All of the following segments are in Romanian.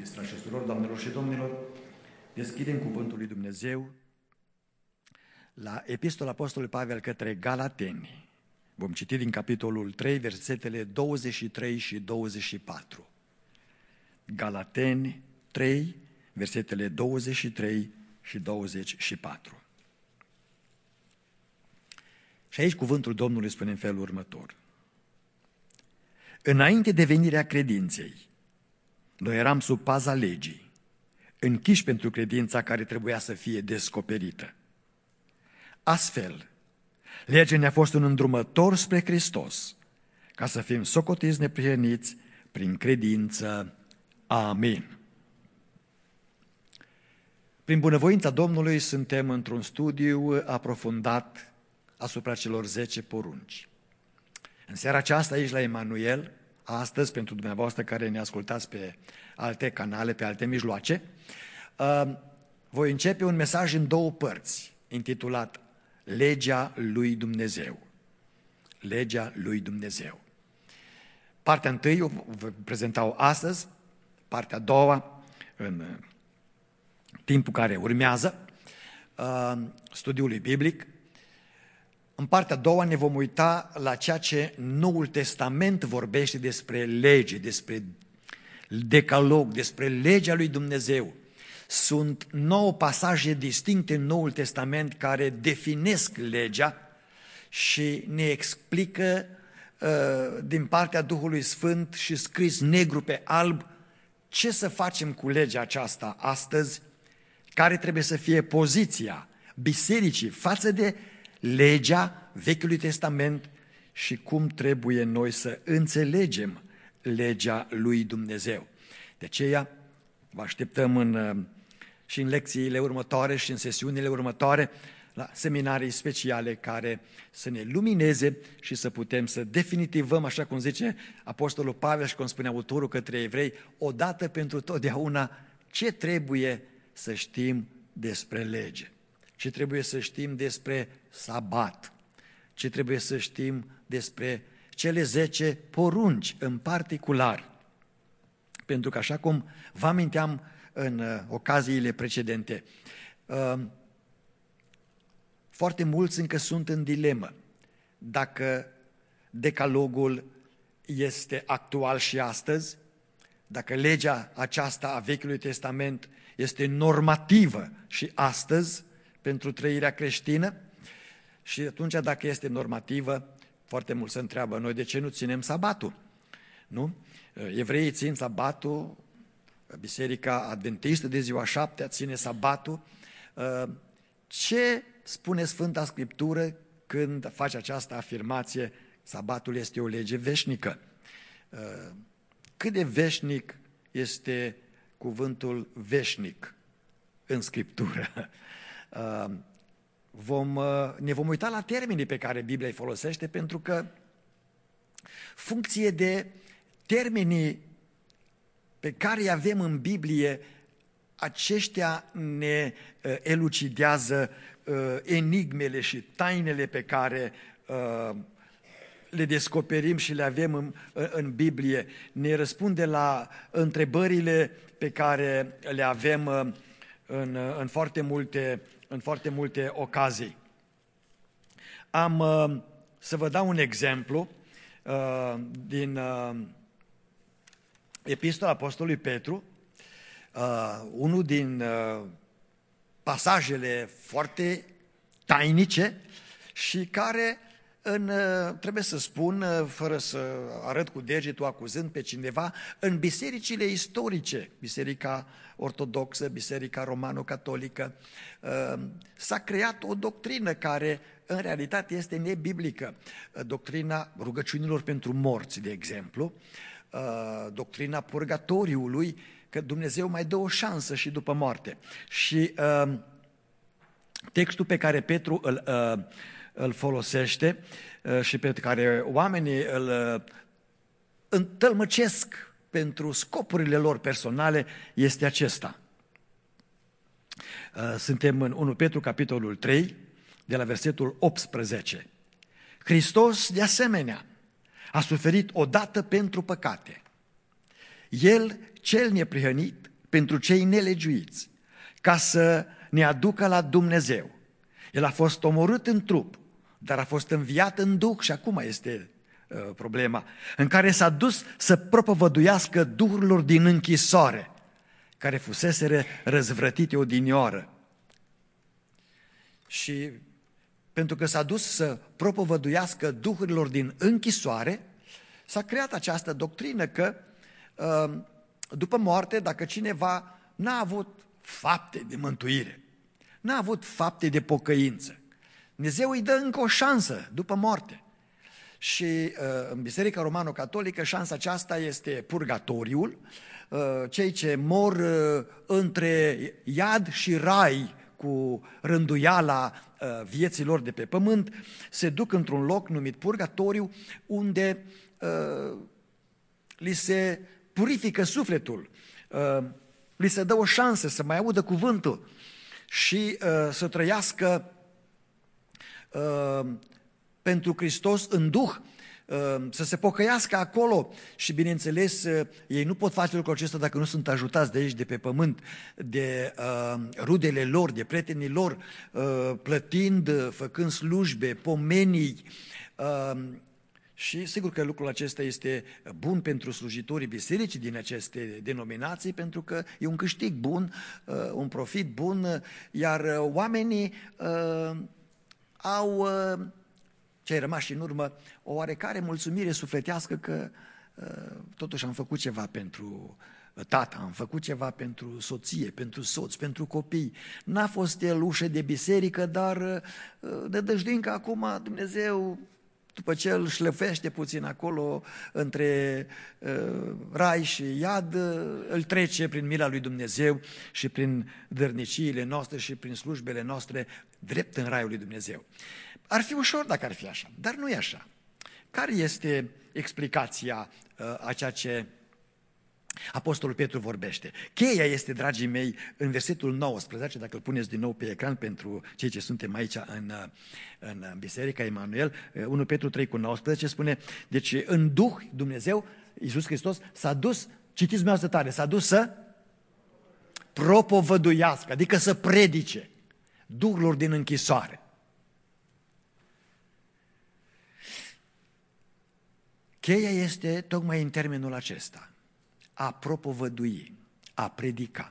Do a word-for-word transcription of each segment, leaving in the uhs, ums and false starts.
iubiți frați și surori, doamnelor și domnilor, deschidem Cuvântul lui Dumnezeu la Epistola Apostolului Pavel către Galateni. Vom citi din capitolul trei, versetele douăzeci și trei și douăzeci și patru. Galateni trei, versetele douăzeci și trei și douăzeci și patru. Și aici cuvântul Domnului spune în felul următor. Înainte de venirea credinței, noi eram sub paza legii, închiși pentru credința care trebuia să fie descoperită. Astfel, legea ne-a fost un îndrumător spre Hristos, ca să fim socotiți neprihăniți prin credință. Amin. Prin bunăvoința Domnului suntem într-un studiu aprofundat asupra celor zece porunci. În seara aceasta aici la Emanuel, astăzi pentru dumneavoastră care ne ascultați pe alte canale, pe alte mijloace, voi începe un mesaj în două părți, intitulat Legea lui Dumnezeu. Legea lui Dumnezeu. Partea întâi o vă prezentau astăzi, partea a doua în timpul care urmează, studiului biblic. În partea a doua ne vom uita la ceea ce Noul Testament vorbește despre lege, despre decalog, despre legea lui Dumnezeu. Sunt nouă pasaje distincte în Noul Testament care definesc legea și ne explică uh, din partea Duhului Sfânt și scris negru pe alb ce să facem cu legea aceasta astăzi, care trebuie să fie poziția bisericii față de legea Vechiului Testament și cum trebuie noi să înțelegem legea lui Dumnezeu. De aceea vă așteptăm în, și în lecțiile următoare și în sesiunile următoare la seminarii speciale care să ne lumineze și să putem să definitivăm, așa cum zice Apostolul Pavel și cum spune autorul către evrei, odată pentru totdeauna ce trebuie să știm despre lege. Ce trebuie să știm despre sabat, ce trebuie să știm despre cele zece porunci în particular. Pentru că așa cum vă aminteam în ocaziile precedente, foarte mulți încă sunt în dilemă dacă decalogul este actual și astăzi, dacă legea aceasta a Vechiului Testament este normativă și astăzi, pentru trăirea creștină și atunci dacă este normativă, foarte mult se întreabă noi de ce nu ținem sabatul, nu? Evreii țin sabatul, Biserica Adventistă de ziua șaptea ține sabatul. Ce spune Sfânta Scriptură când face această afirmație, sabatul este o lege veșnică? Cât de veșnic este cuvântul veșnic în Scriptură? Vom, ne vom uita la termenii pe care Biblia îi folosește, pentru că funcție de termenii pe care îi avem în Biblie, aceștia ne elucidează enigmele și tainele pe care le descoperim și le avem în, în Biblie, ne răspunde la întrebările pe care le avem în, în foarte multe în foarte multe ocazii. Am să vă dau un exemplu din Epistola Apostolului Petru, unul din pasajele foarte tainice și care, în, trebuie să spun, fără să arăt cu degetul acuzând pe cineva, în bisericile istorice, Biserica Ortodoxă, Biserica Romano-Catolică, s-a creat o doctrină care în realitate este nebiblică. Doctrina rugăciunilor pentru morți, de exemplu, doctrina purgatoriului, că Dumnezeu mai dă o șansă și după moarte. Și textul pe care Petru îl, îl folosește și pe care oamenii îl întălmăcesc pentru scopurile lor personale este acesta. Suntem în unu Petru, capitolul trei, de la versetul optsprezece. Hristos, de asemenea, a suferit odată pentru păcate. El, cel neprihănit, pentru cei nelegiuiți, ca să ne aducă la Dumnezeu. El a fost omorât în trup, dar a fost înviat în duh și acum este uh, problema, în care s-a dus să propovăduiască duhurilor din închisoare, care fuseseră răzvrătite odinioară. Și pentru că s-a dus să propovăduiască duhurilor din închisoare, s-a creat această doctrină că uh, după moarte, dacă cineva n-a avut fapte de mântuire, n-a avut fapte de pocăință, Dumnezeu îi dă încă o șansă după moarte. Și uh, în Biserica Romano-Catolică șansa aceasta este purgatoriul, uh, cei ce mor uh, între iad și rai cu rânduiala uh, vieții lor de pe pământ, se duc într-un loc numit purgatoriu, unde uh, li se purifică sufletul, uh, li se dă o șansă să mai audă cuvântul și uh, să trăiască uh, pentru Hristos în Duh, uh, să se pocăiască acolo și bineînțeles uh, ei nu pot face lucrul acesta dacă nu sunt ajutați de aici, de pe pământ, de uh, rudele lor, de prietenii lor, uh, plătind, uh, făcând slujbe, pomenii. Uh, Și sigur că lucrul acesta este bun pentru slujitorii bisericii din aceste denominații, pentru că e un câștig bun, un profit bun, iar oamenii uh, au, uh, cei rămași în urmă, o oarecare mulțumire sufletească că uh, totuși am făcut ceva pentru tata, am făcut ceva pentru soție, pentru soț, pentru copii. N-a fost el ușă de biserică, dar uh, de dăjduim că acum Dumnezeu, după ce îl șlăfește puțin acolo între uh, rai și iad, uh, îl trece prin mila lui Dumnezeu și prin dărniciile noastre și prin slujbele noastre drept în raiul lui Dumnezeu. Ar fi ușor dacă ar fi așa, dar nu e așa. Care este explicația uh, a ceea ce Apostolul Petru vorbește? Cheia este, dragii mei, în versetul nouăsprezece, dacă îl puneți din nou pe ecran pentru cei ce suntem aici în, în Biserica Emanuel, unu Petru trei cu nouăsprezece spune, deci în Duh Dumnezeu, Iisus Hristos, s-a dus, citiți dumneavoastră tare, s-a dus să propovăduiască, adică să predice duhurilor din închisoare. Cheia este tocmai în termenul acesta, a propovădui, a predica.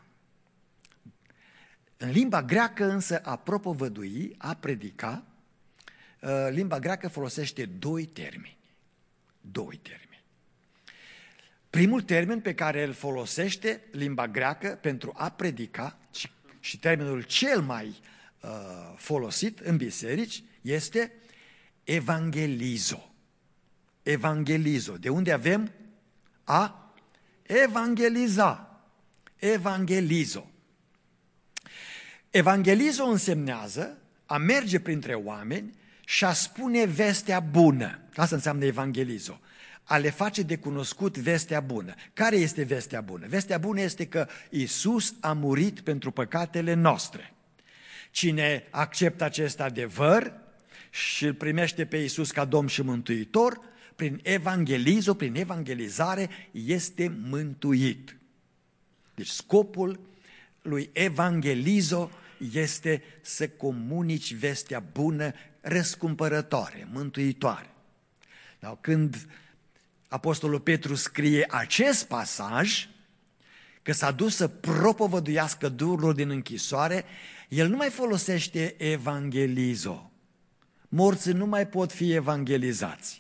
În limba greacă însă a propovădui, a predica, limba greacă folosește doi termeni. Doi termeni. Primul termen pe care îl folosește limba greacă pentru a predica și, și termenul cel mai uh, folosit în biserici este evangelizo. Evangelizo. De unde avem a evangeliza, evangelizo. Evangelizo însemnează a merge printre oameni și a spune vestea bună. Asta înseamnă evangelizo. A le face de cunoscut vestea bună. Care este vestea bună? Vestea bună este că Iisus a murit pentru păcatele noastre. Cine acceptă acest adevăr și îl primește pe Iisus ca Domn și Mântuitor, prin evangelizo, prin evangelizare, este mântuit. Deci scopul lui evangelizo este să comunici vestea bună, răscumpărătoare, mântuitoare. Dar când Apostolul Petru scrie acest pasaj, că s-a dus să propovăduiască duhurilor din închisoare, el nu mai folosește evangelizo. Morții nu mai pot fi evangelizați,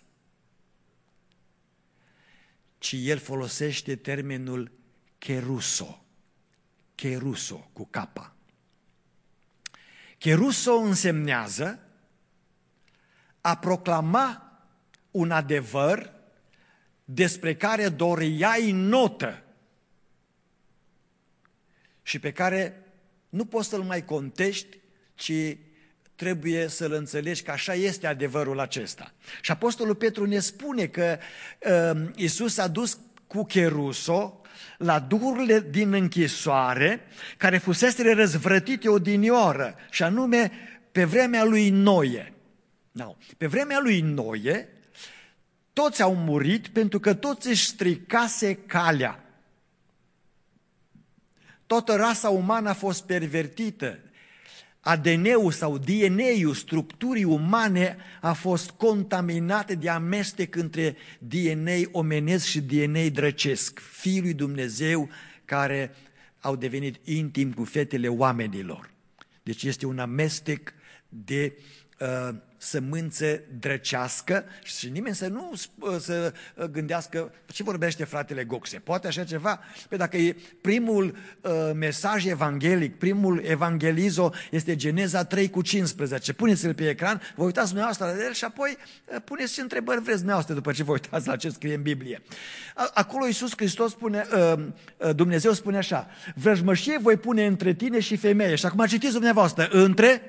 ci el folosește termenul keruso, keruso cu capa. Keruso însemnează a proclama un adevăr despre care doreai notă și pe care nu poți să-l mai contești, ci trebuie să-l înțelegi că așa este adevărul acesta. Și Apostolul Petru ne spune că uh, Iisus a dus cu keruso la duhurile din închisoare care fuseseră răzvrătite odinioară, și anume pe vremea lui Noe. No. Pe vremea lui Noe toți au murit pentru că toți își stricase calea. Toată rasa umană a fost pervertită. A D N-ul sau D N A-ul structurii umane a fost contaminat de amestec între D N A omenesc și D N A drăcesc, Fiul lui Dumnezeu care au devenit intim cu fetele oamenilor. Deci este un amestec de uh, sămânță drăcească și nimeni să nu să gândească ce vorbește fratele Goxe. Poate așa ceva? Păi dacă e primul uh, mesaj evanghelic, primul evangelizo este Geneza trei cu cincisprezece. Puneți-l pe ecran, vă uitați dumneavoastră la el și apoi uh, puneți ce întrebări vreți dumneavoastră după ce vă uitați la ce scrie în Biblie. Acolo Iisus Hristos spune, uh, Dumnezeu spune așa: vrăjmășie voi pune între tine și femeie. Și acum citiți dumneavoastră, între...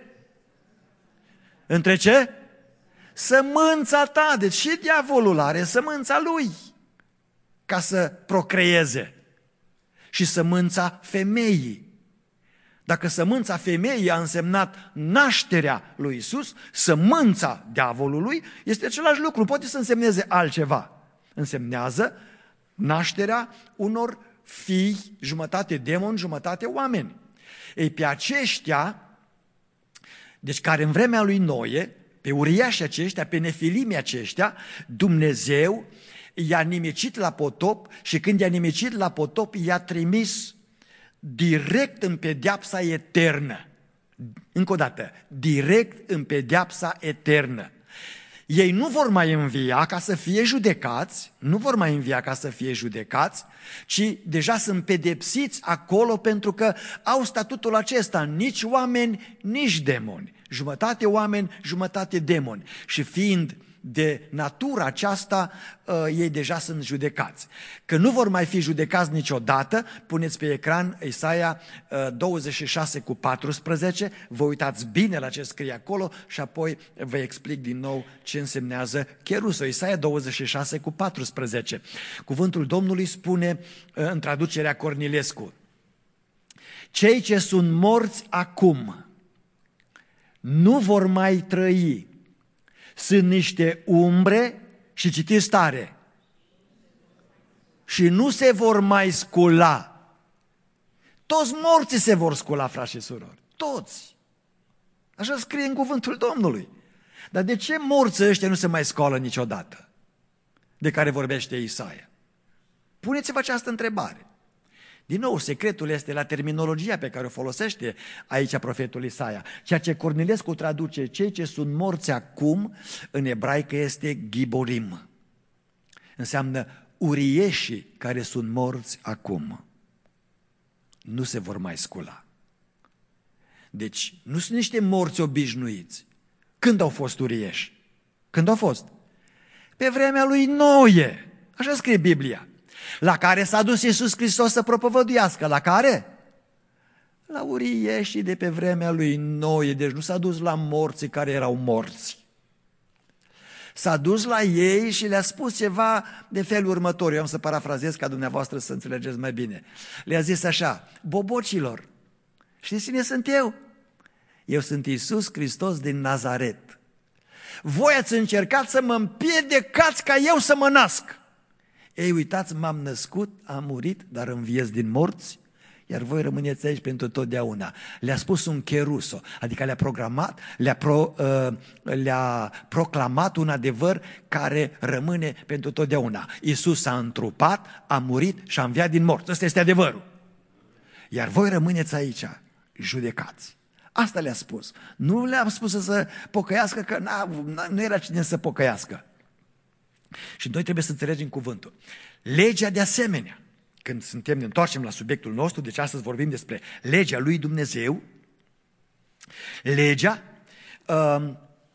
Între ce? Sămânța ta. Deci și diavolul are sămânța lui ca să procreeze. Și sămânța femeii. Dacă sămânța femeii a însemnat nașterea lui Iisus, sămânța diavolului este același lucru. Poate să însemneze altceva. Însemnează nașterea unor fii, jumătate demon, jumătate oameni. Ei, pe aceștia, deci care în vremea lui Noe, pe uriașii aceștia, pe nefilimii aceștia, Dumnezeu i-a nimicit la potop și când i-a nimicit la potop, i-a trimis direct în pedeapsa eternă. Încă o dată, direct în pedeapsa eternă. Ei nu vor mai învia ca să fie judecați, nu vor mai învia ca să fie judecați, ci deja sunt pedepsiți acolo pentru că au statutul acesta, nici oameni, nici demoni. Jumătate oameni, jumătate demoni. Și fiind de natura aceasta, ei deja sunt judecați. Că nu vor mai fi judecați niciodată, puneți pe ecran Isaia douăzeci și șase cu paisprezece, vă uitați bine la ce scrie acolo și apoi vă explic din nou ce însemnează cheruso. Isaia douăzeci și șase cu paisprezece. Cuvântul Domnului spune în traducerea Cornilescu: cei ce sunt morți acum nu vor mai trăi. Sunt niște umbre și citiți tare. Și nu se vor mai scula. Toți morții se vor scula, frați și surori. Toți. Așa scrie în cuvântul Domnului. Dar de ce morții ăștia nu se mai scoală niciodată? De care vorbește Isaia. Puneți-vă această întrebare. Din nou, secretul este la terminologia pe care o folosește aici profetul Isaia. Ceea ce Cornilescu traduce, cei ce sunt morți acum, în ebraică este giborim. Înseamnă urieșii care sunt morți acum. Nu se vor mai scula. Deci, nu sunt niște morți obișnuiți. Când au fost urieși? Când au fost? Pe vremea lui Noe. Așa scrie Biblia. La care s-a dus Iisus Hristos să propovăduiască. La care? La urieșii de pe vremea lui Noe. Deci nu s-a dus la morții care erau morți. S-a dus la ei și le-a spus ceva de felul următor. Eu am să parafrazez ca dumneavoastră să înțelegeți mai bine. Le-a zis așa: bobocilor, știți cine sunt eu? Eu sunt Iisus Hristos din Nazaret. Voi ați încercat să mă împiedicați ca eu să mă nasc. Ei, uitați, m-am născut, am murit, dar înviez din morți, iar voi rămâneți aici pentru totdeauna. Le-a spus un cheruso, adică le-a programat, le-a, pro, uh, le-a proclamat un adevăr care rămâne pentru totdeauna. Iisus s-a întrupat, a murit și a înviat din morți. Ăsta este adevărul. Iar voi rămâneți aici, judecați. Asta le-a spus. Nu le-a spus să se pocăiască, că na, nu era cine să pocăiască. Și noi trebuie să înțelegem cuvântul. Legea de asemenea, când suntem, ne întoarcem la subiectul nostru, deci astăzi vorbim despre legea lui Dumnezeu, legea uh,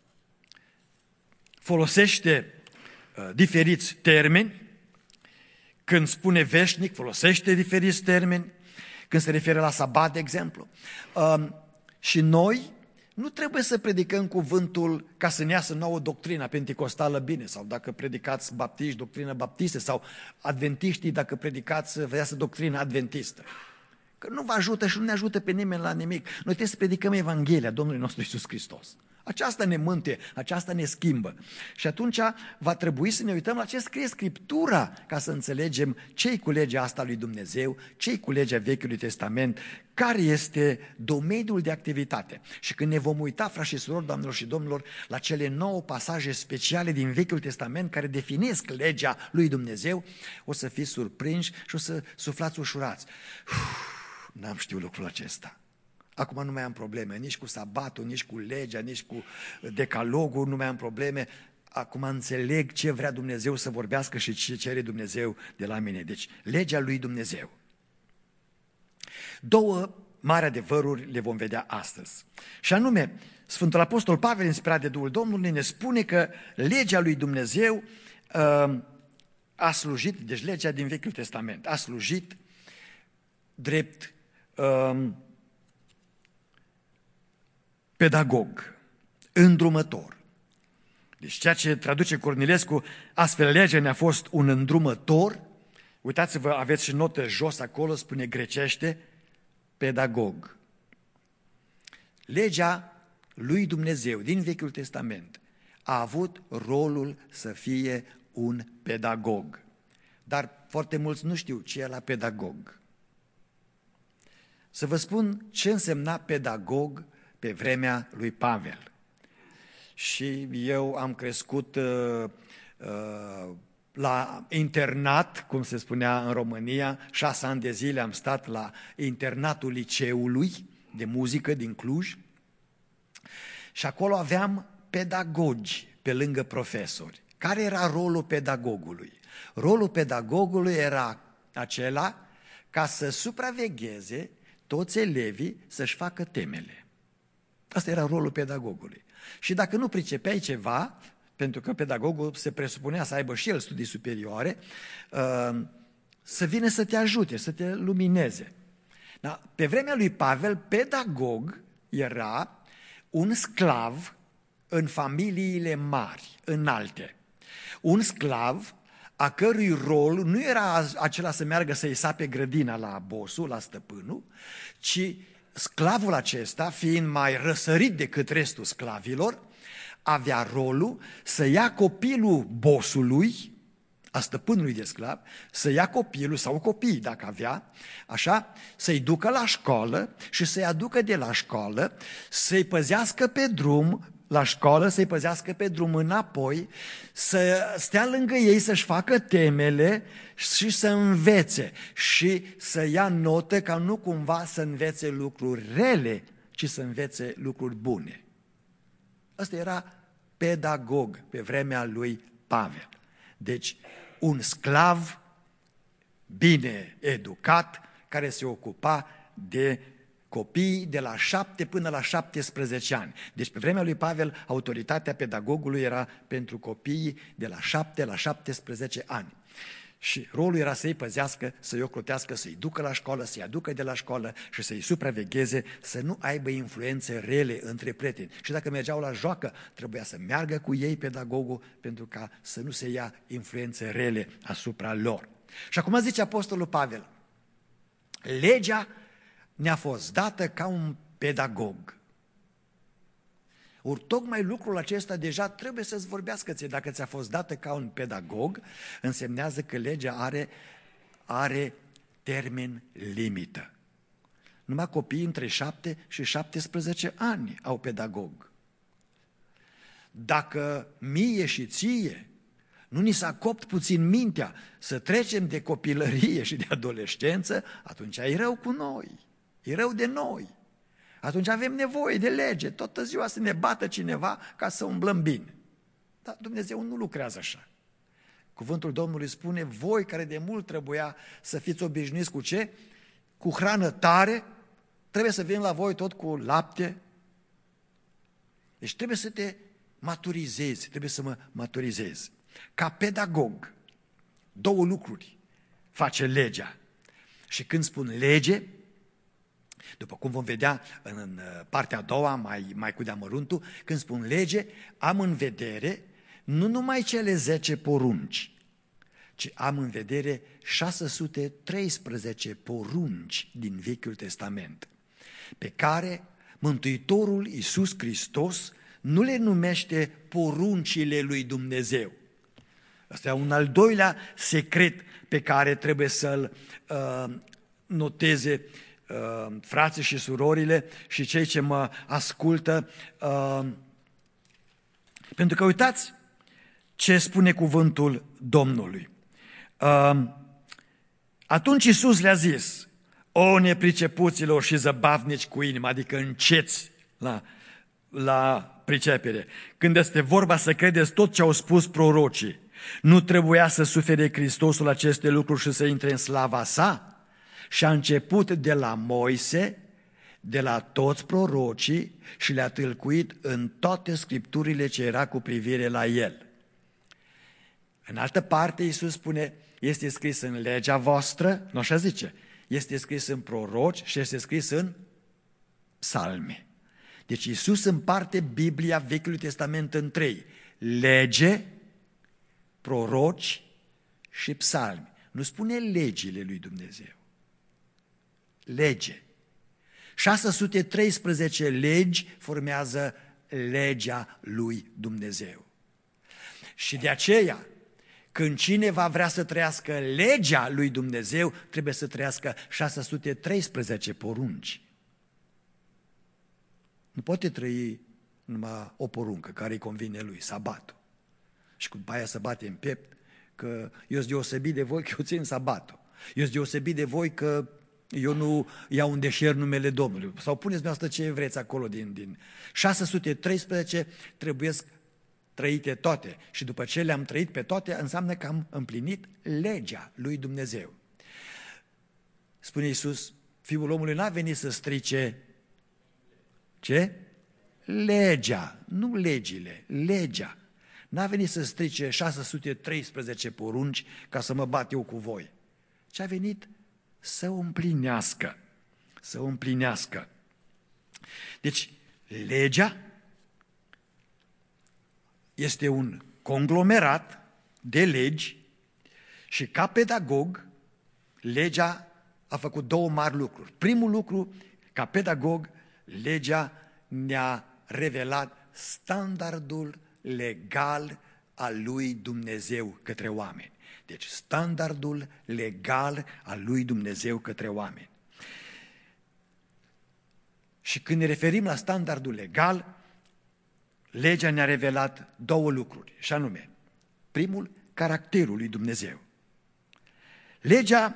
folosește uh, diferiți termeni, când spune veșnic, folosește diferiți termeni, când se referă la sabat, de exemplu. Uh, și noi nu trebuie să predicăm cuvântul ca să ne iasă nouă doctrina penticostală bine, sau dacă predicați baptiști, doctrină baptistă, sau adventiștii, dacă predicați, vă iasă doctrina adventistă. că nu vă ajută și nu ne ajută pe nimeni la nimic. Noi trebuie să predicăm Evanghelia Domnului nostru Iisus Hristos. Aceasta ne mântuie, aceasta ne schimbă. Și atunci va trebui să ne uităm la ce scrie Scriptura ca să înțelegem ce-i cu legea asta lui Dumnezeu, ce-i cu legea Vechiului Testament, care este domeniul de activitate. Și când ne vom uita, frați și surori, doamnelor și domnilor, la cele nouă pasaje speciale din Vechiul Testament care definesc legea lui Dumnezeu, o să fiți surprinși și o să suflați ușurați. Uf, n-am știut lucrul acesta. Acum nu mai am probleme, nici cu sabatul, nici cu legea, nici cu decalogul, nu mai am probleme. Acum înțeleg ce vrea Dumnezeu să vorbească și ce cere Dumnezeu de la mine. Deci, legea lui Dumnezeu. Două mari adevăruri le vom vedea astăzi. Și anume, Sfântul Apostol Pavel, inspirat de Duhul Domnului, ne spune că legea lui Dumnezeu uh, a slujit, deci legea din Vechiul Testament, a slujit drept uh, pedagog, îndrumător. Deci ceea ce traduce Cornilescu, astfel legea ne-a fost un îndrumător. Uitați-vă, aveți și notă jos acolo, spune grecește, pedagog. Legea lui Dumnezeu din Vechiul Testament a avut rolul să fie un pedagog. Dar foarte mulți nu știu ce e la pedagog. Să vă spun ce însemna pedagog pe vremea lui Pavel. Și eu am crescut uh, uh, la internat, cum se spunea în România, șase ani de zile am stat la internatul liceului de muzică din Cluj și acolo aveam pedagogi pe lângă profesori. Care era rolul pedagogului? Rolul pedagogului era acela ca să supravegheze toți elevii să-și facă temele. Asta era rolul pedagogului. Și dacă nu pricepeai ceva, pentru că pedagogul se presupunea să aibă și el studii superioare, să vină să te ajute, să te lumineze. Da? Pe vremea lui Pavel, pedagog era un sclav în familiile mari, înalte. Un sclav a cărui rol nu era acela să meargă să-i sape grădina la bossul, la stăpânul, ci sclavul acesta, fiind mai răsărit decât restul sclavilor, avea rolul să ia copilul bossului, a stăpânului de sclav, să ia copilul sau copiii dacă avea, așa, să-i ducă la școală și să-i aducă de la școală, să-i păzească pe drum la școală, să-i păzească pe drum înapoi, să stea lângă ei, să-și facă temele și să învețe și să ia notă ca nu cumva să învețe lucruri rele, ci să învețe lucruri bune. Asta era pedagog pe vremea lui Pavel. Deci, un sclav bine educat care se ocupa de copii de la șapte până la șaptesprezece ani. Deci pe vremea lui Pavel, autoritatea pedagogului era pentru copiii de la șapte la șaptesprezece ani. Și rolul era să-i păzească, să-i ocrotească, să-i ducă la școală, să-i aducă de la școală și să-i supravegheze, să nu aibă influențe rele între prieteni. Și dacă mergeau la joacă, trebuia să meargă cu ei pedagogul pentru ca să nu se ia influențe rele asupra lor. Și acum zice Apostolul Pavel, legea ne-a fost dată ca un pedagog. Ori tocmai lucrul acesta deja trebuie să-ți vorbească ție. Dacă ți-a fost dată ca un pedagog, însemnează că legea are, are termen limită. Numai copiii între șapte și șaptesprezece ani au pedagog. Dacă mie și ție nu ni s-a copt puțin mintea să trecem de copilărie și de adolescență, atunci e rău cu noi, e rău de noi. Atunci avem nevoie de lege, toată ziua să ne bată cineva ca să umblăm bine. Dar Dumnezeu nu lucrează așa. Cuvântul Domnului spune, voi care de mult trebuia să fiți obișnuiți cu ce? Cu hrană tare, trebuie să vin la voi tot cu lapte. Deci trebuie să te maturizezi, trebuie să mă maturizezi. Ca pedagog, două lucruri face legea. Și când spun lege, după cum vom vedea în partea a doua, mai, mai cu deamăruntul, când spun lege, am în vedere nu numai cele zece porunci, ci am în vedere șase sute treisprezece porunci din Vechiul Testament, pe care Mântuitorul Iisus Hristos nu le numește poruncile lui Dumnezeu. Asta e un al doilea secret pe care trebuie să-l uh, noteze uh, frații și surorile și cei ce mă ascultă. Uh, pentru că uitați ce spune cuvântul Domnului. Uh, atunci Iisus le-a zis: o nepricepuților și zăbavnici cu inima, adică înceți la, la pricepere. Când este vorba să credeți tot ce au spus prorocii, nu trebuia să sufere Hristosul aceste lucruri și să intre în slava sa? Și a început de la Moise, de la toți prorocii și le-a tâlcuit în toate scripturile ce era cu privire la el. În altă parte, Iisus spune, este scris în legea voastră, nu așa zice, este scris în proroci și este scris în psalmi. Deci Iisus împarte Biblia Vechiului Testament în trei: lege, proroci și psalmi. Nu spune legile lui Dumnezeu. Lege. șase sute treisprezece legi formează legea lui Dumnezeu. Și de aceea, când cineva vrea să trăiască legea lui Dumnezeu, trebuie să trăiască șase sute treisprezece porunci. Nu poate trăi numai o poruncă care îi convine lui, sabatul. Și cu aia să bate în piept că eu sunt deosebit de voi că eu țin sabatul. Eu sunt deosebit de voi că eu nu iau în deșert numele Domnului. Sau puneți dumneavoastră ce vreți acolo din... din. șase sute treisprezece trebuiesc trăite toate. Și după ce le-am trăit pe toate, înseamnă că am împlinit legea lui Dumnezeu. Spune Iisus, Fiul omului n-a venit să strice ce? Legea, nu legile, legea. N-a venit să strice șase sute treisprezece porunci ca să mă bat eu cu voi, ci a venit să o împlinească, să o împlinească. Deci, legea este un conglomerat de legi și ca pedagog, legea a făcut două mari lucruri. Primul lucru, ca pedagog, legea ne-a revelat standardul legal al lui Dumnezeu către oameni. Deci standardul legal al lui Dumnezeu către oameni. Și când ne referim la standardul legal, legea ne-a revelat două lucruri, și anume, primul, caracterul lui Dumnezeu. Legea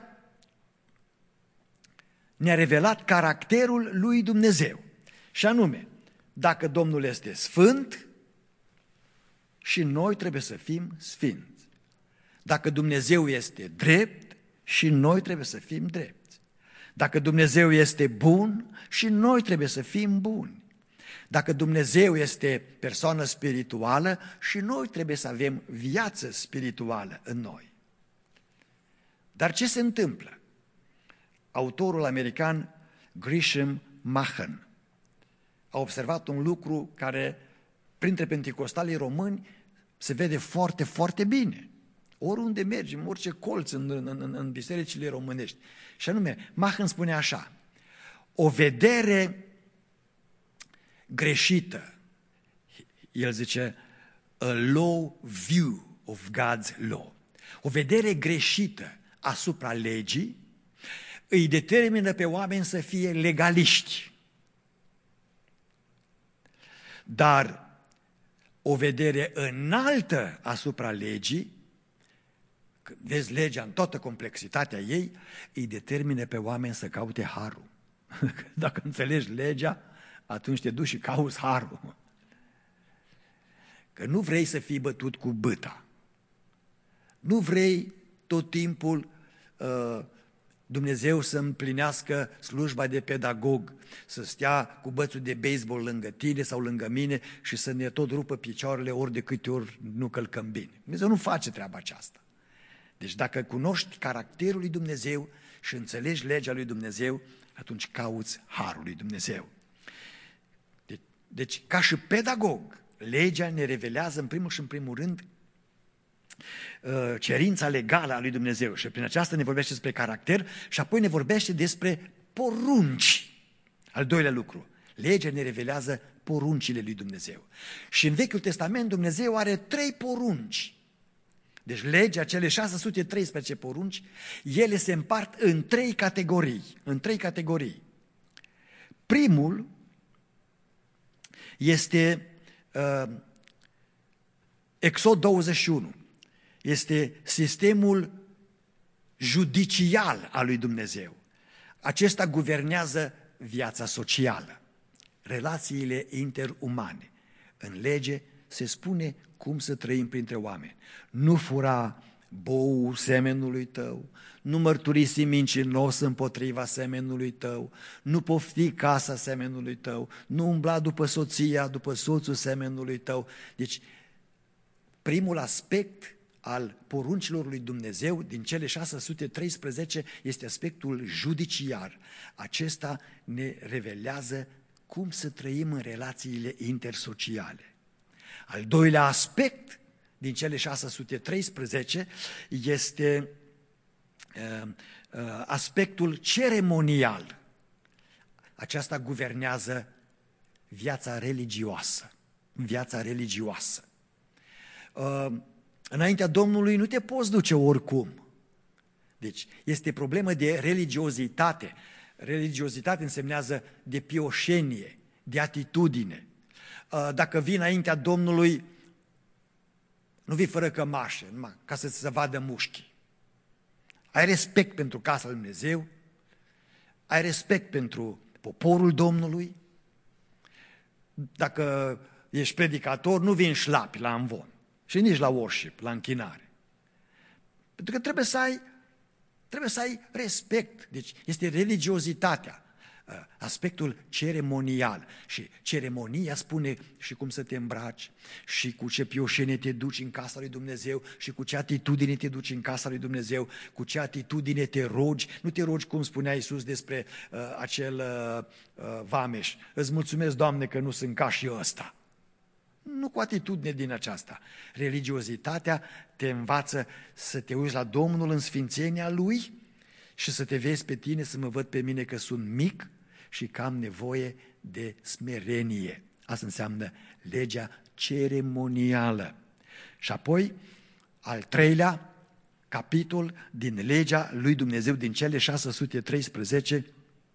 ne-a revelat caracterul lui Dumnezeu, și anume, dacă Domnul este sfânt, și noi trebuie să fim sfinți. Dacă Dumnezeu este drept, și noi trebuie să fim drepți. Dacă Dumnezeu este bun, și noi trebuie să fim buni. Dacă Dumnezeu este persoană spirituală, și noi trebuie să avem viață spirituală în noi. Dar ce se întâmplă? Autorul american Grisham Machen a observat un lucru care printre penticostalii români se vede foarte, foarte bine. Oriunde mergem, orice colț în, în, în, în bisericile românești. Și anume, Machen spune așa: o vedere greșită, el zice, a low view of God's law. O vedere greșită asupra legii îi determină pe oameni să fie legaliști. Dar o vedere înaltă asupra legii, când vezi legea în toată complexitatea ei, îi determină pe oameni să caute harul. Dacă înțelegi legea, atunci te duci și cauți harul. Că nu vrei să fii bătut cu bâta. Nu vrei tot timpul uh, Dumnezeu să împlinească slujba de pedagog, să stea cu bățul de baseball lângă tine sau lângă mine și să ne tot rupă picioarele ori de câte ori nu călcăm bine. Dumnezeu nu face treaba aceasta. Deci dacă cunoști caracterul lui Dumnezeu și înțelegi legea lui Dumnezeu, atunci cauți harul lui Dumnezeu. Deci, deci ca și pedagog, legea ne revelează în primul și în primul rând cerința legală a lui Dumnezeu și prin aceasta ne vorbește despre caracter și apoi ne vorbește despre porunci. Al doilea lucru, legea ne revelează poruncile lui Dumnezeu. Și în Vechiul Testament Dumnezeu are trei porunci. Deci legea, cele șase sute treisprezece porunci, ele se împart în trei categorii. În trei categorii. Primul este uh, Exod douăzeci și unu. Este sistemul judicial al lui Dumnezeu. Acesta guvernează viața socială, relațiile interumane. În lege se spune cum să trăim printre oameni. Nu fura boul semenului tău, nu mărturisi mincinos împotriva semenului tău, nu pofti casa semenului tău, nu umbla după soția, după soțul semenului tău. Deci, primul aspect al poruncilor lui Dumnezeu din cele șase sute treisprezece este aspectul judiciar. Acesta ne revelează cum să trăim în relațiile intersociale. Al doilea aspect din cele șase sute treisprezece este uh, uh, aspectul ceremonial. Aceasta guvernează viața religioasă. Viața religioasă. Uh, înaintea Domnului nu te poți duce oricum. Deci este problemă de religiozitate. Religiozitate însemnează de pioșenie, de atitudine. Dacă vii înaintea Domnului, nu vii fără cămașă, numai ca să se vadă mușchii. Ai respect pentru casa lui Dumnezeu, ai respect pentru poporul Domnului. Dacă ești predicator, nu vii în șlapi la amvon și nici la worship, la închinare. Pentru că trebuie să ai, trebuie să ai respect. Deci este religiozitatea. Aspectul ceremonial. Și ceremonia spune și cum să te îmbraci, și cu ce pioșenie te duci în casa lui Dumnezeu, și cu ce atitudine te duci în casa lui Dumnezeu, cu ce atitudine te rogi. Nu te rogi cum spunea Iisus despre uh, acel uh, uh, vameș. Îți mulțumesc, Doamne, că nu sunt ca și ăsta. Nu cu atitudine din aceasta. Religiozitatea te învață să te uiți la Domnul în sfințenia Lui și să te vezi pe tine, să mă văd pe mine că sunt mic și că am nevoie de smerenie. Asta înseamnă legea ceremonială. Și apoi, al treilea capitol din legea lui Dumnezeu, din cele șase sute treisprezece,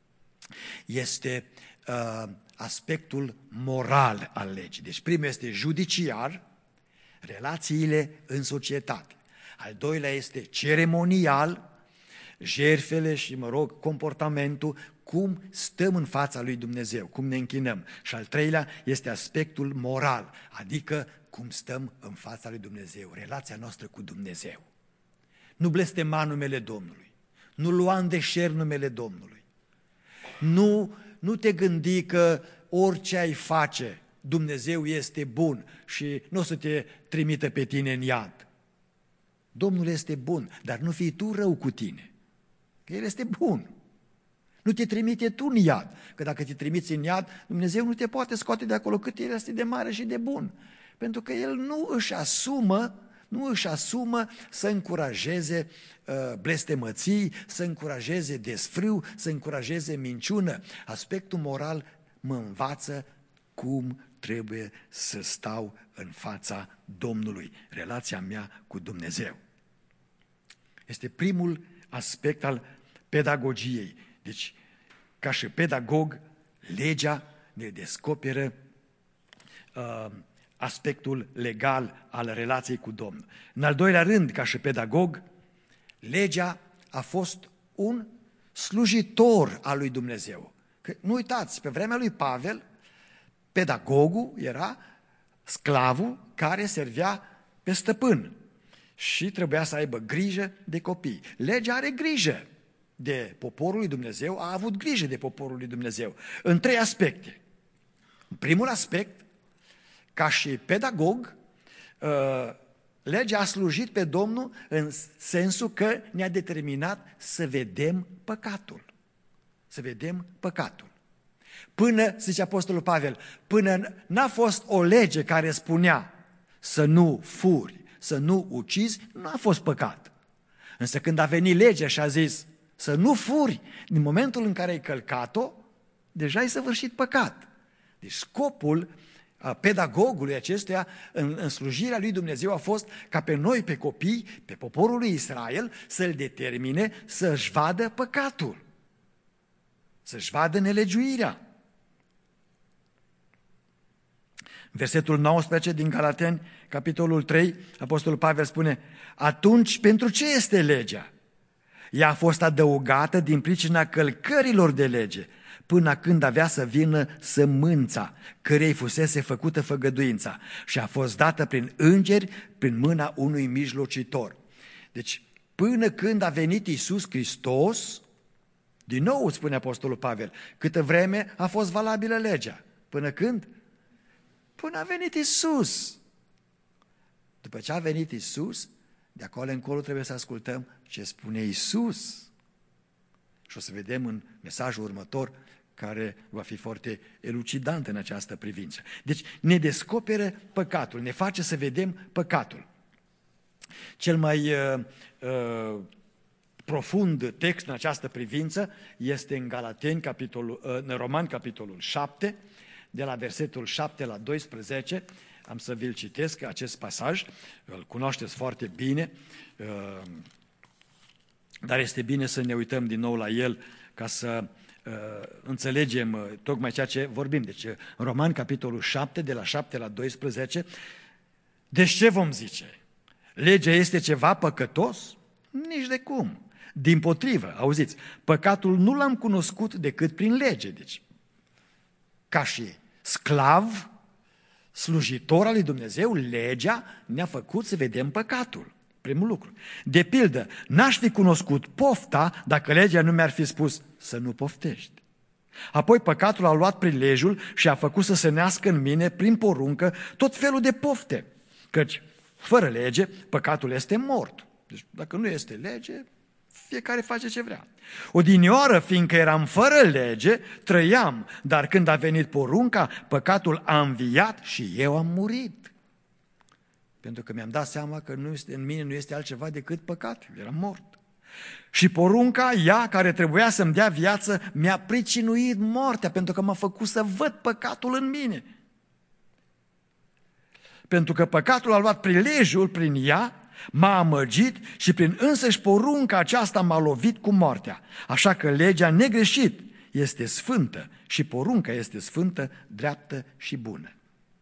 este uh, aspectul moral al legii. Deci primul este judiciar, relațiile în societate. Al doilea este ceremonial, jertfele și, mă rog, comportamentul, cum stăm în fața lui Dumnezeu, cum ne închinăm. Și al treilea este aspectul moral, adică cum stăm în fața lui Dumnezeu, relația noastră cu Dumnezeu. Nu blestema numele Domnului, nu lua în deșert numele Domnului, nu, nu te gândi că orice ai face, Dumnezeu este bun și nu o să te trimită pe tine în iad. Domnul este bun, dar nu fii tu rău cu tine, că El este bun. Nu te trimite tu în iad, că dacă te trimiți în iad, Dumnezeu nu te poate scoate de acolo cât El este de mare și de bun. Pentru că El nu își asumă, nu își asumă să încurajeze uh, blestemății, să încurajeze desfrâu, să încurajeze minciună. Aspectul moral mă învață cum trebuie să stau în fața Domnului, relația mea cu Dumnezeu. Este primul aspect al pedagogiei. Deci, ca și pedagog, legea ne descoperă uh, aspectul legal al relației cu Domnul. În al doilea rând, ca și pedagog, legea a fost un slujitor al lui Dumnezeu. Că, nu uitați, pe vremea lui Pavel, pedagogul era sclavul care servea pe stăpân și trebuia să aibă grijă de copii. Legea are grijă de poporul lui Dumnezeu, a avut grijă de poporul lui Dumnezeu în trei aspecte. Primul aspect, ca și pedagog, legea a slujit pe Domnul în sensul că ne-a determinat să vedem păcatul. Să vedem păcatul. Până, zice Apostolul Pavel, până n-a fost o lege care spunea să nu furi, să nu ucizi, nu a fost păcat. Însă când a venit legea și a zis să nu furi, din momentul în care ai călcat-o, deja ai săvârșit păcat. Deci scopul pedagogului acestuia în, în slujirea lui Dumnezeu a fost ca pe noi, pe copii, pe poporul lui Israel, să-l determine să-și vadă păcatul, să-și vadă nelegiuirea. Versetul nouăsprezece din Galateni, capitolul trei, Apostolul Pavel spune: atunci pentru ce este legea? Ea a fost adăugată din pricina călcărilor de lege, până când avea să vină sămânța, cărei fusese făcută făgăduința, și a fost dată prin îngeri, prin mâna unui mijlocitor. Deci, până când a venit Iisus Hristos, din nou spune Apostolul Pavel, câtă vreme a fost valabilă legea? Până când? Până a venit Iisus. După ce a venit Iisus, de acolo încolo trebuie să ascultăm ce spune Iisus. Și o să vedem în mesajul următor, care va fi foarte elucidant în această privință. Deci ne descoperă păcatul, ne face să vedem păcatul. Cel mai uh, uh, profund text în această privință este în Galateni, capitolul, uh, în Romani, capitolul șapte, de la versetul șapte la doisprezece. Am să vi-l citesc, acest pasaj, îl cunoașteți foarte bine, uh, dar este bine să ne uităm din nou la el ca să uh, înțelegem uh, tocmai ceea ce vorbim. Deci, în Romani, capitolul șapte, de la șapte la doisprezece, deci ce vom zice? Legea este ceva păcătos? Nici de cum. Dimpotrivă, auziți, păcatul nu l-am cunoscut decât prin lege. Deci, ca și sclav, slujitor al lui Dumnezeu, legea ne-a făcut să vedem păcatul. Primul lucru. De pildă, n-aș fi cunoscut pofta dacă legea nu mi-ar fi spus să nu poftești. Apoi păcatul a luat prilejul și a făcut să se nască în mine, prin poruncă, tot felul de pofte. Căci, fără lege, păcatul este mort. Deci, dacă nu este lege, fiecare face ce vrea. Odinioară, fiindcă eram fără lege, trăiam, dar când a venit porunca, păcatul a înviat și eu am murit. Pentru că mi-am dat seama că nu este, în mine nu este altceva decât păcat. Eram mort. Și porunca, ea care trebuia să-mi dea viață, mi-a pricinuit moartea, pentru că m-a făcut să văd păcatul în mine. Pentru că păcatul a luat prilejul prin ea, m-a amăgit și prin însăși porunca aceasta m-a lovit cu moartea. Așa că legea negreșit este sfântă și porunca este sfântă, dreaptă și bună.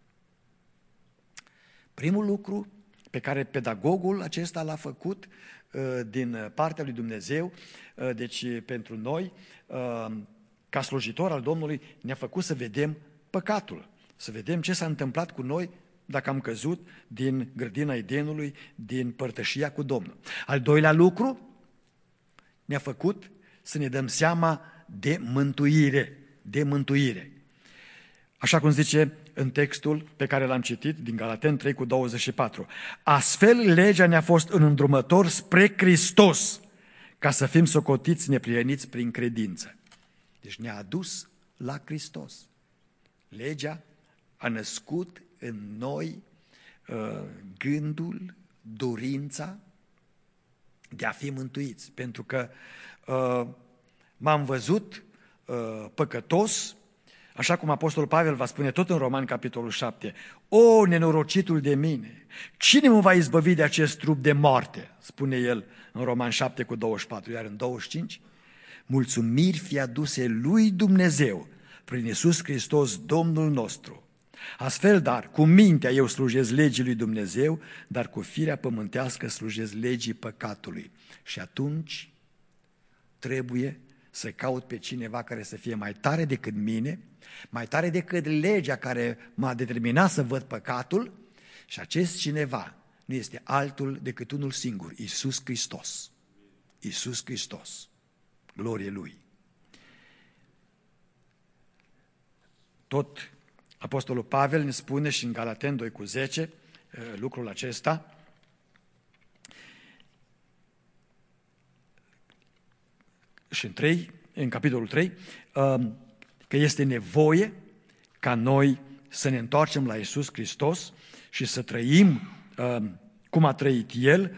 Primul lucru pe care pedagogul acesta l-a făcut din partea lui Dumnezeu, deci pentru noi, ca slujitor al Domnului, ne-a făcut să vedem păcatul, să vedem ce s-a întâmplat cu noi dacă am căzut din grădina Edenului, din părtășia cu Domnul. Al doilea lucru, ne-a făcut să ne dăm seama de mântuire, de mântuire. Așa cum zice în textul pe care l-am citit din Galateni trei cu douăzeci și patru. Astfel, legea ne-a fost un îndrumător spre Hristos, ca să fim socotiți neprieniți prin credință. Deci ne-a adus la Hristos. Legea a născut în noi uh, gândul, dorința de a fi mântuiți. Pentru că uh, m-am văzut uh, păcătos, așa cum Apostolul Pavel va spune tot în Romani, capitolul șapte, o, nenorocitul de mine, cine mă va izbăvi de acest trup de moarte? Spune el în Romani șapte cu douăzeci și patru, iar în douăzeci și cinci, mulțumiri fie aduse lui Dumnezeu prin Iisus Hristos, Domnul nostru. Astfel, dar, cu mintea eu slujesc legii lui Dumnezeu, dar cu firea pământească slujesc legii păcatului. Și atunci trebuie să caut pe cineva care să fie mai tare decât mine, mai tare decât legea care m-a determinat să văd păcatul, și acest cineva nu este altul decât unul singur, Iisus Hristos. Iisus Hristos. Glorie Lui. Tot Apostolul Pavel ne spune și în Galateni doi cu zece lucrul acesta. Și în trei, în capitolul trei, că este nevoie ca noi să ne întoarcem la Iisus Hristos și să trăim cum a trăit El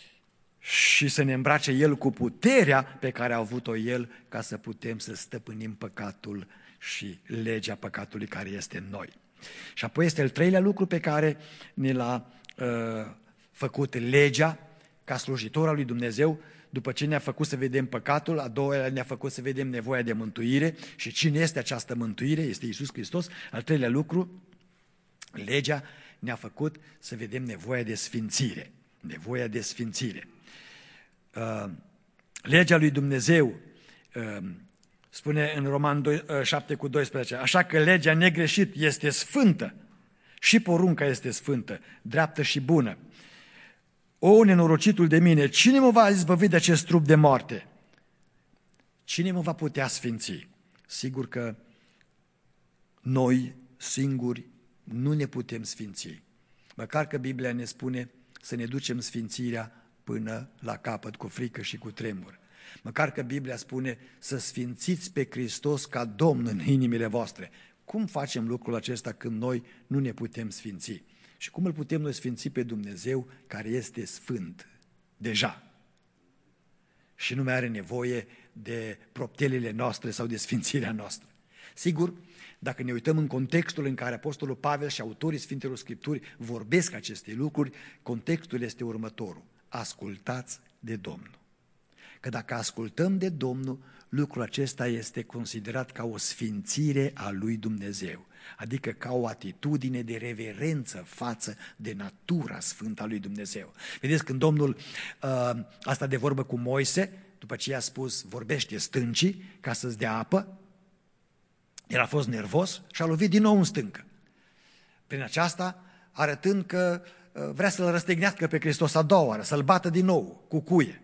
și să ne îmbrace El cu puterea pe care a avut-o El ca să putem să stăpânim păcatul și legea păcatului care este în noi. Și apoi este al treilea lucru pe care ne l-a uh, făcut legea ca slujitor al lui Dumnezeu. După ce ne-a făcut să vedem păcatul, a doua ne-a făcut să vedem nevoia de mântuire și cine este această mântuire, este Iisus Hristos. Al treilea lucru, legea ne-a făcut să vedem nevoia de sfințire. Nevoia de sfințire. Uh, legea lui Dumnezeu uh, spune în Roman șapte cu doisprezece, așa că legea negreșit este sfântă și porunca este sfântă, dreaptă și bună. O, nenorocitul de mine, cine mă va izbăvi de acest trup de moarte? Cine mă va putea sfinți? Sigur că noi singuri nu ne putem sfinți. Măcar că Biblia ne spune să ne ducem sfințirea până la capăt, cu frică și cu tremur. Măcar că Biblia spune să sfințiți pe Hristos ca Domn în inimile voastre. Cum facem lucrul acesta când noi nu ne putem sfinți? Și cum îl putem noi sfinți pe Dumnezeu care este sfânt deja? Și nu mai are nevoie de proptelele noastre sau de sfințirea noastră. Sigur, dacă ne uităm în contextul în care Apostolul Pavel și autorii Sfintelor Scripturi vorbesc aceste lucruri, contextul este următorul. Ascultați de Domnul. Că dacă ascultăm de Domnul, lucrul acesta este considerat ca o sfințire a lui Dumnezeu, adică ca o atitudine de reverență față de natura sfântă a lui Dumnezeu. Vedeți, când Domnul uh, asta de vorbă cu Moise, după ce i-a spus, vorbește stâncii ca să-ți dea apă, el a fost nervos și a lovit din nou în stâncă. Prin aceasta, arătând că uh, vrea să-l răstignească pe Hristos a doua oară, să-l bată din nou cu cuie.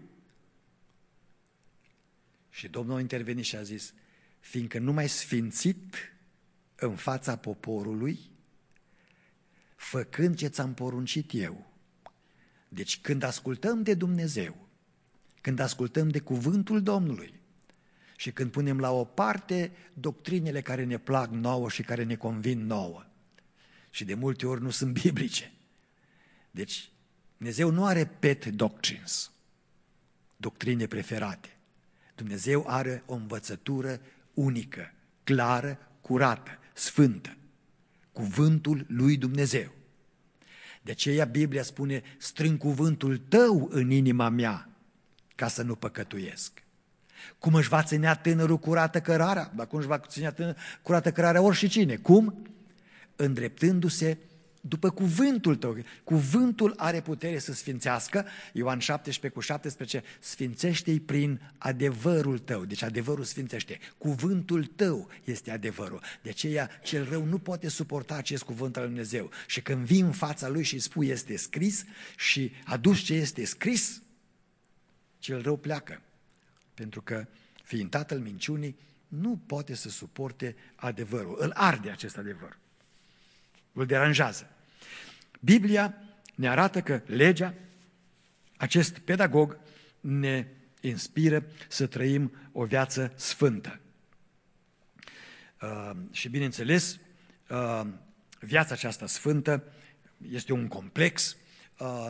Și Domnul a intervenit și a zis, fiindcă nu m-ai sfințit în fața poporului, făcând ce ți-am poruncit eu. Deci când ascultăm de Dumnezeu, când ascultăm de cuvântul Domnului și când punem la o parte doctrinele care ne plac nouă și care ne convin nouă, și de multe ori nu sunt biblice. Deci Dumnezeu nu are pet doctrines, doctrine preferate. Dumnezeu are o învățătură unică, clară, curată, sfântă. Cuvântul lui Dumnezeu. De aceea Biblia spune, strâng cuvântul tău în inima mea, ca să nu păcătuiesc. Cum își va ținea tânărul curată cărarea? Dar cum își va ținea tânărul curată cărarea oricine? Cum? Îndreptându-se după cuvântul tău. Cuvântul are putere să sfințească. Ioan șaptesprezece cu șaptesprezece, sfințește-i prin adevărul tău. Deci adevărul sfințește. Cuvântul tău este adevărul. De aceea cel rău nu poate suporta acest cuvânt al lui Dumnezeu. Și când vii în fața lui și spui este scris și aduci ce este scris, cel rău pleacă. Pentru că fiind tatăl minciunii, nu poate să suporte adevărul. Îl arde acest adevăr. Îl deranjează. Biblia ne arată că legea, acest pedagog, ne inspiră să trăim o viață sfântă. Uh, și bineînțeles, uh, viața aceasta sfântă este un complex. Uh,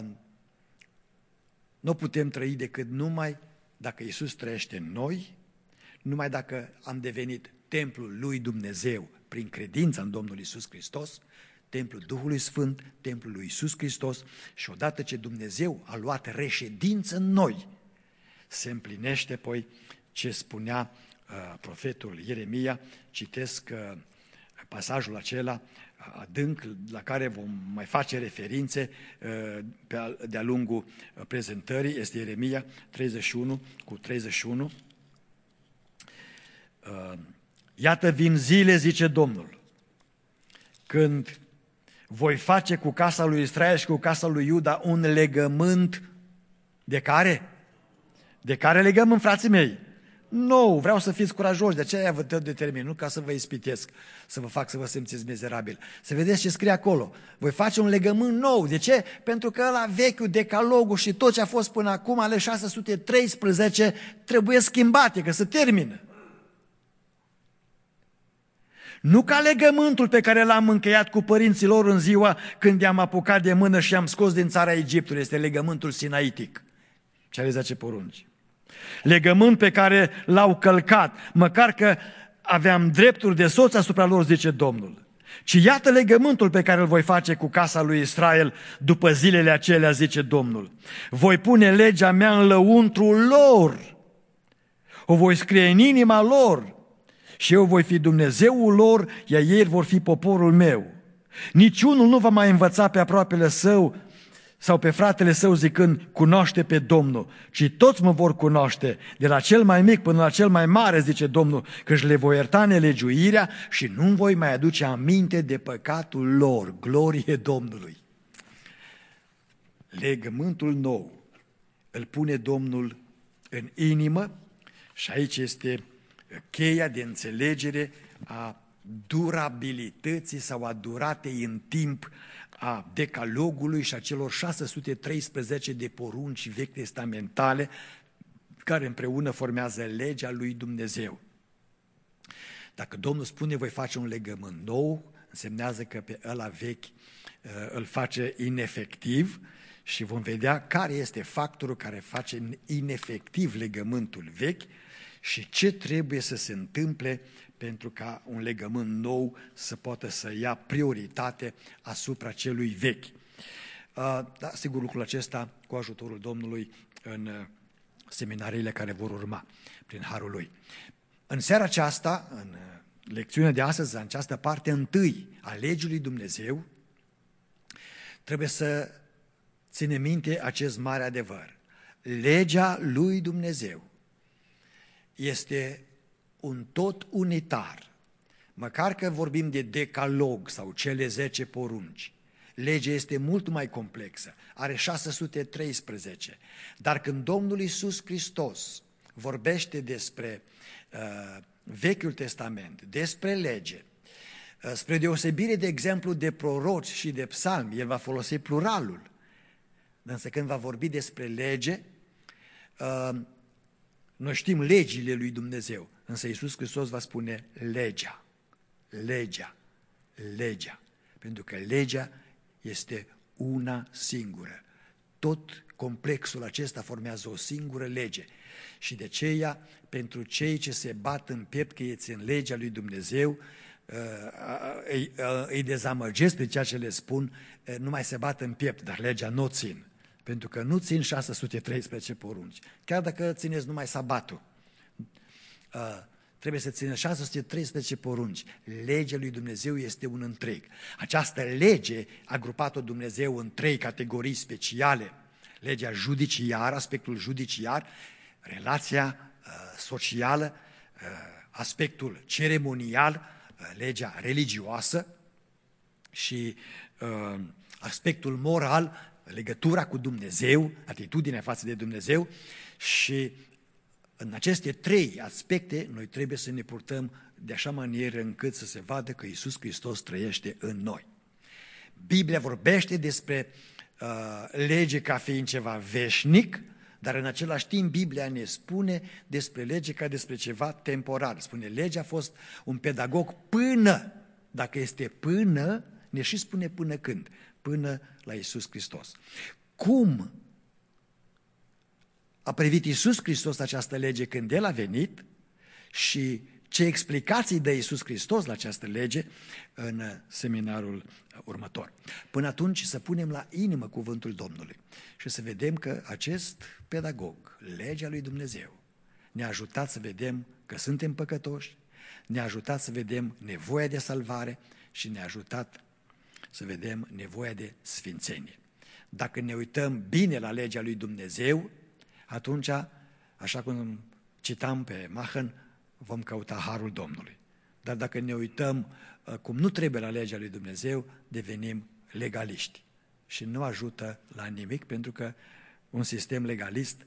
nu putem trăi decât numai dacă Iisus trăiește în noi, numai dacă am devenit templul lui Dumnezeu prin credința în Domnul Iisus Hristos, templul Duhului Sfânt, templul lui Iisus Hristos, și odată ce Dumnezeu a luat reședință în noi, se împlinește apoi ce spunea uh, profetul Ieremia. Citesc uh, pasajul acela uh, adânc la care vom mai face referințe uh, pe, de-a lungul prezentării. Este Ieremia treizeci și unu cu treizeci și unu. Uh, Iată vin zile, zice Domnul, când voi face cu casa lui Israel și cu casa lui Iuda un legământ de care? De care legământ, frații mei? Nu, vreau să fiți curajoși, de aceea vă dă determin, nu ca să vă ispitesc, să vă fac să vă simțiți mizerabil. Să vedeți ce scrie acolo. Voi face un legământ nou. De ce? Pentru că ăla vechiul, decalogul și tot ce a fost până acum, ale șase sute treisprezece, trebuie schimbate, că se termină. Nu ca legământul pe care l-am încheiat cu părinții lor în ziua când i-am apucat de mână și i-am scos din țara Egiptului. Este legământul sinaitic, cele zece porunci. Legământ pe care l-au călcat, măcar că aveam drepturi de soț asupra lor, zice Domnul. Ci iată legământul pe care îl voi face cu casa lui Israel după zilele acelea, zice Domnul. Voi pune legea mea în lăuntrul lor, o voi scrie în inima lor și eu voi fi Dumnezeul lor, iar ei vor fi poporul meu. Niciunul nu va mai învăța pe aproapele său sau pe fratele său zicând, cunoaște pe Domnul, ci toți mă vor cunoaște, de la cel mai mic până la cel mai mare, zice Domnul, căci le voi ierta nelegiuirea și nu voi mai aduce aminte de păcatul lor. Glorie Domnului! Legământul nou îl pune Domnul în inimă și aici este cheia de înțelegere a durabilității sau a duratei în timp a decalogului și a celor șase sute treisprezece de porunci vechi testamentale care împreună formează legea lui Dumnezeu. Dacă Domnul spune voi face un legământ nou, însemnează că pe ăla vechi îl face inefectiv și vom vedea care este factorul care face inefectiv legământul vechi și ce trebuie să se întâmple pentru ca un legământ nou să poată să ia prioritate asupra celui vechi. Da, sigur, lucrul acesta cu ajutorul Domnului în seminariile care vor urma prin harul lui. În seara aceasta, în lecțiunea de astăzi, în această parte întâi a legii lui Dumnezeu, trebuie să ținem minte acest mare adevăr. Legea lui Dumnezeu este un tot unitar. Măcar că vorbim de decalog sau cele zece porunci, legea este mult mai complexă, are șase sute treisprezece. Dar când Domnul Iisus Hristos vorbește despre uh, Vechiul Testament, despre lege, uh, spre deosebire, de exemplu, de proroci și de psalmi, el va folosi pluralul. Însă când va vorbi despre lege, uh, noi știm legile lui Dumnezeu, însă Iisus Hristos va spune legea, legea, legea, pentru că legea este una singură. Tot complexul acesta formează o singură lege și de aceea, pentru cei ce se bat în piept că ei țin legea lui Dumnezeu, îi, îi dezamăgesc pe ceea ce le spun, nu mai se bat în piept, dar legea nu o țin. Pentru că nu țin șase sute treisprezece porunci. Chiar dacă țineți numai sabatul, uh, trebuie să țineți șase sute treisprezece porunci. Legea lui Dumnezeu este un întreg. Această lege a grupat-o Dumnezeu în trei categorii speciale. Legea judiciară, aspectul judiciar, relația uh, socială, uh, aspectul ceremonial, uh, legea religioasă și uh, aspectul moral, legătura cu Dumnezeu, atitudinea față de Dumnezeu și în aceste trei aspecte noi trebuie să ne purtăm de așa manieră încât să se vadă că Iisus Hristos trăiește în noi. Biblia vorbește despre uh, lege ca fiind ceva veșnic, dar în același timp Biblia ne spune despre lege ca despre ceva temporar. Spune, legea a fost un pedagog până, dacă este până, ne și spune până când? Până la Iisus Hristos. Cum a privit Iisus Hristos această lege când El a venit și ce explicații dă Iisus Hristos la această lege în seminarul următor. Până atunci să punem la inimă cuvântul Domnului și să vedem că acest pedagog, legea lui Dumnezeu, ne-a ajutat să vedem că suntem păcătoși, ne-a ajutat să vedem nevoia de salvare și ne-a ajutat să vedem nevoia de sfințenie. Dacă ne uităm bine la legea lui Dumnezeu, atunci, așa cum citam pe Machen, vom căuta harul Domnului. Dar dacă ne uităm cum nu trebuie la legea lui Dumnezeu, devenim legaliști. Și nu ajută la nimic, pentru că un sistem legalist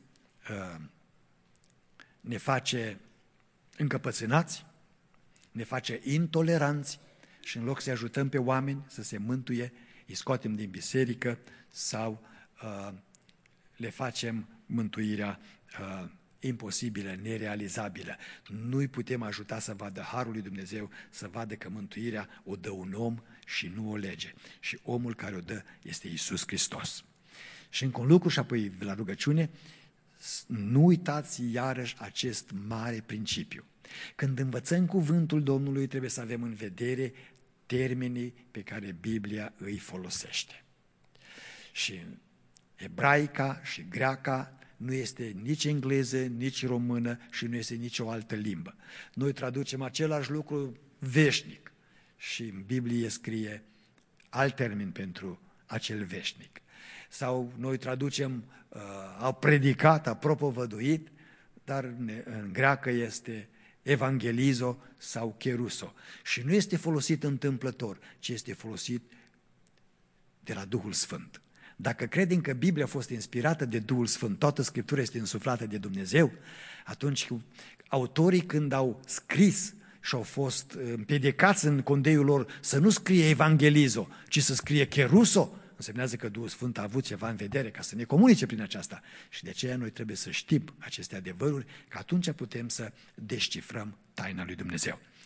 ne face încăpățânați, ne face intoleranți și în loc să ajutăm pe oameni să se mântuie, îi scoatem din biserică sau uh, le facem mântuirea uh, imposibilă, nerealizabilă. Nu-i putem ajuta să vadă harul lui Dumnezeu, să vadă că mântuirea o dă un om și nu o lege. Și omul care o dă este Iisus Hristos. Și încă un lucru și apoi la rugăciune, nu uitați iarăși acest mare principiu. Când învățăm cuvântul Domnului, trebuie să avem în vedere termenii pe care Biblia îi folosește. Și ebraica și greaca nu este nici engleză, nici română și nu este nicio altă limbă. Noi traducem același lucru veșnic și în Biblie scrie alt termen pentru acel veșnic. Sau noi traducem uh, a predicat, a propovăduit, dar în greacă este evangelizo sau keruso. Și nu este folosit întâmplător, ci este folosit de la Duhul Sfânt. Dacă credem că Biblia a fost inspirată de Duhul Sfânt, toată Scriptura este însuflată de Dumnezeu, atunci autorii când au scris și au fost împiedicați în condeiul lor să nu scrie evangelizo, ci să scrie keruso, însemnează că Duhul Sfânt a avut ceva în vedere ca să ne comunice prin aceasta. Și de aceea noi trebuie să știm aceste adevăruri, că atunci putem să descifrăm taina lui Dumnezeu.